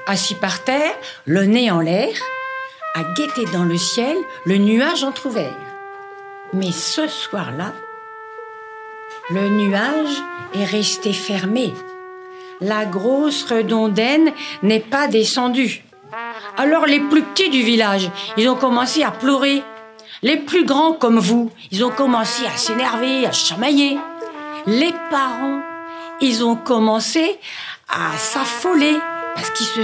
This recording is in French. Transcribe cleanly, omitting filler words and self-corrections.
assis par terre, le nez en l'air, à guetter dans le ciel le nuage entrouvert. Mais ce soir-là, le nuage est resté fermé. La grosse redondaine n'est pas descendue. Alors les plus petits du village, ils ont commencé à pleurer. Les plus grands comme vous, ils ont commencé à s'énerver, à chamailler. Les parents, ils ont commencé à s'affoler parce qu'ils se